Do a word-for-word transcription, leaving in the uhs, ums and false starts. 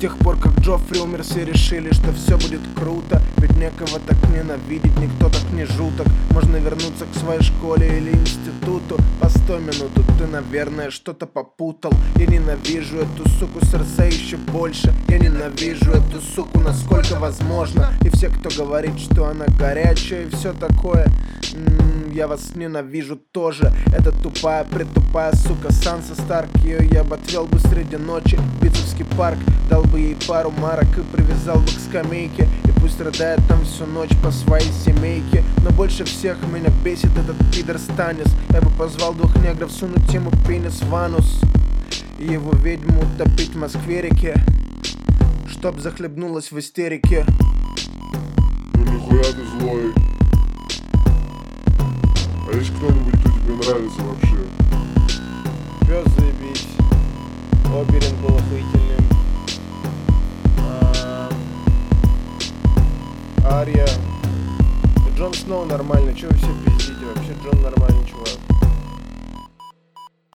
тех пор, как Джоффри умер, все решили, что все будет круто. Ведь некого так ненавидеть, никто так не жуток. Можно вернуться к своей школе или институту. Постой минуту, ты, наверное, что-то попутал. Я ненавижу эту суку Серсей еще больше. Я ненавижу эту суку, насколько возможно. И все, кто говорит, что она горячая и все такое, м-м, я вас ненавижу тоже. Это тупая, притупая сука Санса Старк. Ее я бы отвел бы среди ночи в Битцевский парк, дал бы ей пару марок и привязал бы к скамейке. И пусть страдает там всю ночь по своей семейке. Но больше всех меня бесит этот пидор Станис. Я бы позвал двух негров сунуть ему пенис в анус и его ведьму утопить в Москве-реке, чтоб захлебнулась в истерике. Ну нихуя ты злой. А есть кто-нибудь, кто тебе нравится вообще? Пёс заебись. Оберин был охуительным. а, Ария. Джон Сноу нормально, чё вы все пиздите? Вообще Джон нормальный чувак.